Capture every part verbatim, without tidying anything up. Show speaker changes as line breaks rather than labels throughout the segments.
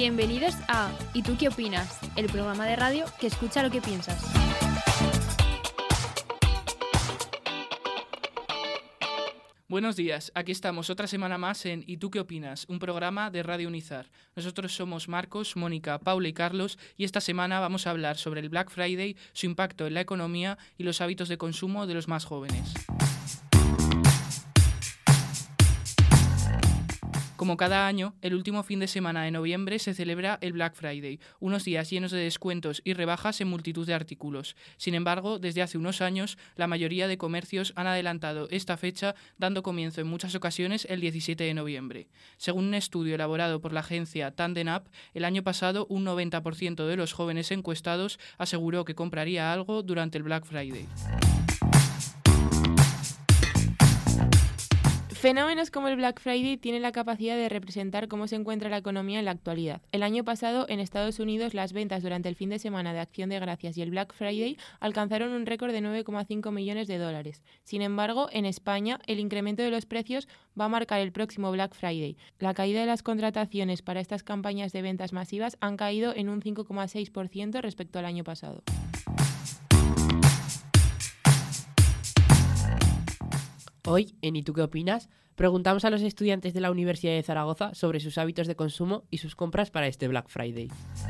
Bienvenidos a ¿Y tú qué opinas?, el programa de radio que escucha lo que piensas.
Buenos días, aquí estamos otra semana más en ¿Y tú qué opinas?, un programa de Radio Unizar. Nosotros somos Marcos, Mónica, Paula y Carlos y esta semana vamos a hablar sobre el Black Friday, su impacto en la economía y los hábitos de consumo de los más jóvenes. Como cada año, el último fin de semana de noviembre se celebra el Black Friday, unos días llenos de descuentos y rebajas en multitud de artículos. Sin embargo, desde hace unos años, la mayoría de comercios han adelantado esta fecha, dando comienzo en muchas ocasiones el diecisiete de noviembre. Según un estudio elaborado por la agencia Tandem App, el año pasado un noventa por ciento de los jóvenes encuestados aseguró que compraría algo durante el Black Friday.
Fenómenos como el Black Friday tienen la capacidad de representar cómo se encuentra la economía en la actualidad. El año pasado, en Estados Unidos, las ventas durante el fin de semana de Acción de Gracias y el Black Friday alcanzaron un récord de nueve coma cinco millones de dólares. Sin embargo, en España, el incremento de los precios va a marcar el próximo Black Friday. La caída de las contrataciones para estas campañas de ventas masivas han caído en un cinco coma seis por ciento respecto al año pasado.
Hoy, en ¿Y tú qué opinas?, preguntamos a los estudiantes de la Universidad de Zaragoza sobre sus hábitos de consumo y sus compras para este Black Friday.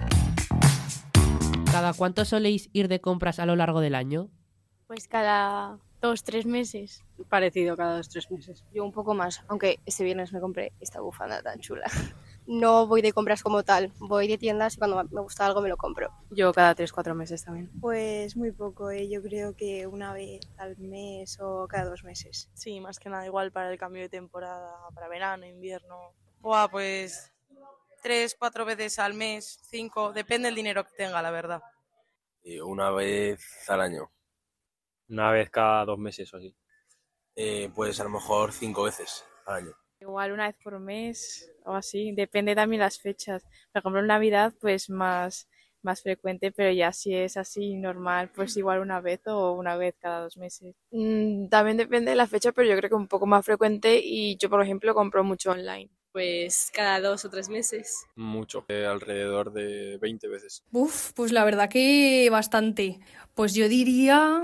¿Cada cuánto soléis ir de compras a lo largo del año?
Pues cada dos, tres meses.
Parecido, cada dos, tres meses.
Yo un poco más, aunque este viernes me compré esta bufanda tan chula. No voy de compras como tal, voy de tiendas y cuando me gusta algo me lo compro.
Yo cada tres, cuatro meses también.
Pues muy poco, ¿eh? Yo creo que una vez al mes o cada dos meses.
Sí, más que nada igual para el cambio de temporada, para verano, invierno. Buah, pues tres, cuatro veces al mes, cinco, depende del dinero que tenga, la verdad.
Eh, una vez al año.
Una vez cada dos meses o así.
Eh, pues a lo mejor cinco veces al año.
Igual una vez por mes o así, depende también las fechas. Por ejemplo, en Navidad pues más, más frecuente, pero ya si es así normal, pues igual una vez o una vez cada dos meses.
Mm, también depende de la fecha, pero yo creo que un poco más frecuente y yo, por ejemplo, compro mucho online.
Pues cada dos o tres meses.
Mucho, eh, alrededor de veinte veces.
Uf, pues la verdad que bastante. Pues yo diría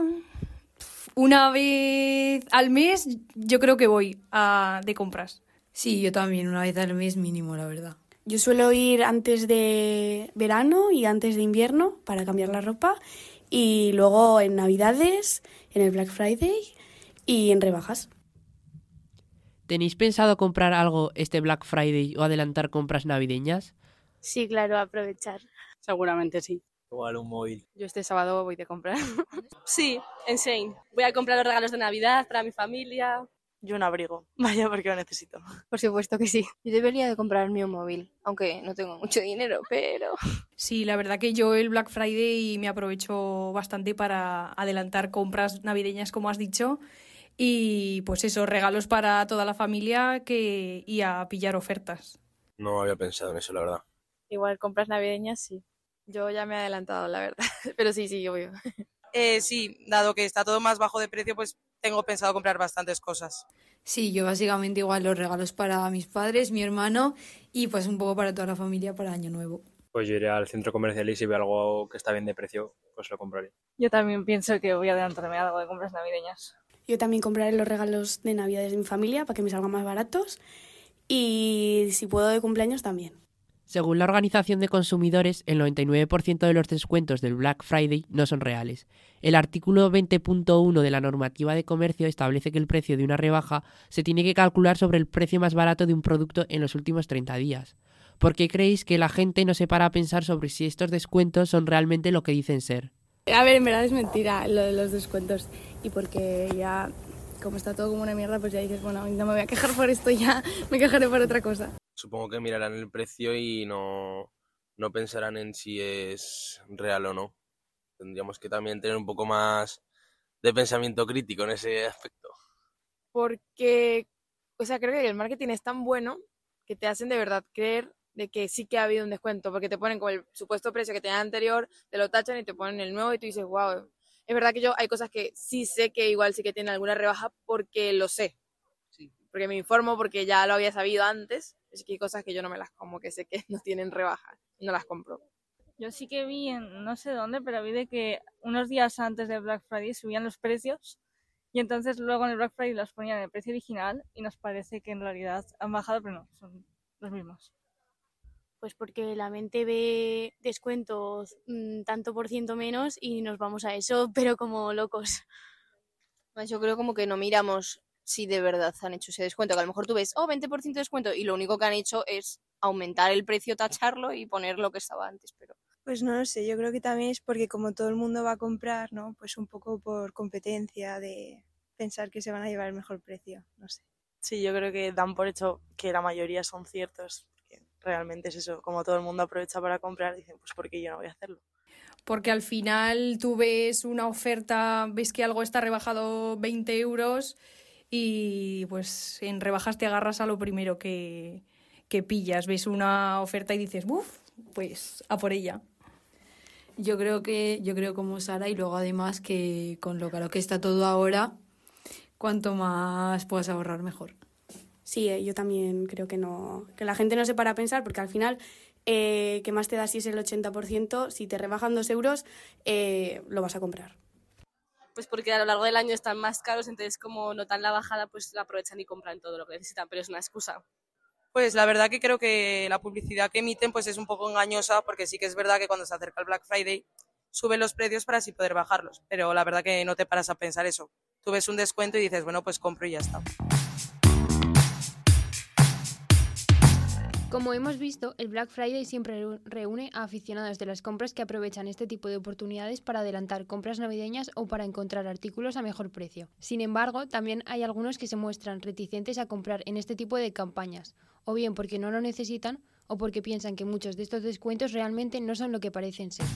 una vez al mes, yo creo que voy a, de compras.
Sí, yo también, una vez al mes mínimo, la verdad.
Yo suelo ir antes de verano y antes de invierno para cambiar la ropa y luego en Navidades, en el Black Friday y en rebajas.
¿Tenéis pensado comprar algo este Black Friday o adelantar compras navideñas?
Sí, claro, aprovechar.
Seguramente sí.
Igual un móvil.
Yo este sábado voy de comprar.
Sí, en Shein. Voy a comprar los regalos de Navidad para mi familia.
Yo un abrigo, vaya porque lo necesito.
Por supuesto que sí. Yo debería de comprarme un móvil, aunque no tengo mucho dinero, pero...
Sí, la verdad que yo el Black Friday me aprovecho bastante para adelantar compras navideñas, como has dicho, y pues eso, regalos para toda la familia que y a pillar ofertas.
No había pensado en eso, la verdad.
Igual compras navideñas, sí.
Yo ya me he adelantado, la verdad, pero sí, sí, obvio.
Eh, sí, dado que está todo más bajo de precio, pues tengo pensado comprar bastantes cosas.
Sí, yo básicamente igual los regalos para mis padres, mi hermano y pues un poco para toda la familia para Año Nuevo.
Pues yo iré al centro comercial y si veo algo que está bien de precio, pues lo compraré.
Yo también pienso que voy a adelantarme algo de compras navideñas.
Yo también compraré los regalos de Navidad de mi familia para que me salgan más baratos y si puedo de cumpleaños también.
Según la Organización de Consumidores, el noventa y nueve por ciento de los descuentos del Black Friday no son reales. El artículo veinte punto uno de la normativa de comercio establece que el precio de una rebaja se tiene que calcular sobre el precio más barato de un producto en los últimos treinta días. ¿Por qué creéis que la gente no se para a pensar sobre si estos descuentos son realmente lo que dicen ser?
A ver, en verdad es mentira lo de los descuentos y porque ya, como está todo como una mierda, pues ya dices, bueno, no me voy a quejar por esto, ya me quejaré por otra cosa.
Supongo que mirarán el precio y no, no pensarán en si es real o no. Tendríamos que también tener un poco más de pensamiento crítico en ese aspecto.
Porque, o sea, creo que el marketing es tan bueno que te hacen de verdad creer de que sí que ha habido un descuento, porque te ponen como el supuesto precio que tenían anterior, te lo tachan y te ponen el nuevo y tú dices, wow. Es verdad que yo hay cosas que sí sé que igual sí que tienen alguna rebaja porque lo sé. Sí. Porque me informo, porque ya lo había sabido antes. Así que hay cosas que yo no me las como, que sé que no tienen rebaja, no las compro.
Yo sí que vi, en no sé dónde, pero vi de que unos días antes del Black Friday subían los precios y entonces luego en el Black Friday los ponían en el precio original y nos parece que en realidad han bajado, pero no, son los mismos.
Pues porque la mente ve descuentos mmm, tanto por ciento menos y nos vamos a eso, pero como locos.
Yo creo como que no miramos si de verdad han hecho ese descuento, que a lo mejor tú ves, oh, veinte por ciento de descuento, y lo único que han hecho es aumentar el precio, tacharlo y poner lo que estaba antes, pero...
Pues no lo sé, yo creo que también es porque como todo el mundo va a comprar, ¿no? Pues un poco por competencia de pensar que se van a llevar el mejor precio, no sé.
Sí, yo creo que dan por hecho que la mayoría son ciertos, porque realmente es eso, como todo el mundo aprovecha para comprar, dicen, pues ¿por qué yo no voy a hacerlo?
Porque al final tú ves una oferta, ves que algo está rebajado veinte euros y pues en rebajas te agarras a lo primero que, que pillas. Ves una oferta y dices, ¡buf! Pues a por ella.
Yo creo que, yo creo como Sara, y luego además que con lo caro que está todo ahora, cuanto más puedas ahorrar, mejor.
Sí, eh, yo también creo que no, que la gente no se para a pensar, porque al final, eh, ¿qué más te da si es el ochenta por ciento? Si te rebajan dos euros, eh, lo vas a comprar.
Pues porque a lo largo del año están más caros, entonces como notan la bajada, pues la aprovechan y compran todo lo que necesitan, pero es una excusa.
Pues la verdad que creo que la publicidad que emiten pues es un poco engañosa, porque sí que es verdad que cuando se acerca el Black Friday suben los precios para así poder bajarlos, pero la verdad que no te paras a pensar eso. Tú ves un descuento y dices, bueno, pues compro y ya está.
Como hemos visto, el Black Friday siempre reúne a aficionados de las compras que aprovechan este tipo de oportunidades para adelantar compras navideñas o para encontrar artículos a mejor precio. Sin embargo, también hay algunos que se muestran reticentes a comprar en este tipo de campañas, o bien porque no lo necesitan o porque piensan que muchos de estos descuentos realmente no son lo que parecen ser.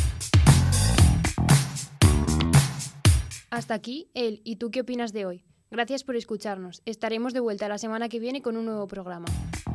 Hasta aquí el ¿Y tú qué opinas de hoy? Gracias por escucharnos. Estaremos de vuelta la semana que viene con un nuevo programa.